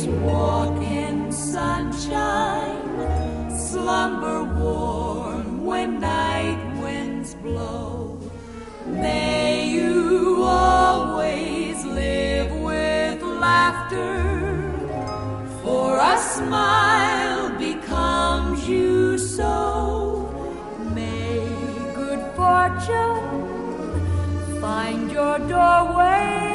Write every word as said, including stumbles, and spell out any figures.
walk in sunshine, slumber warm when night winds blow. May you always live with laughter, for a smile becomes you so. May good fortune find your doorway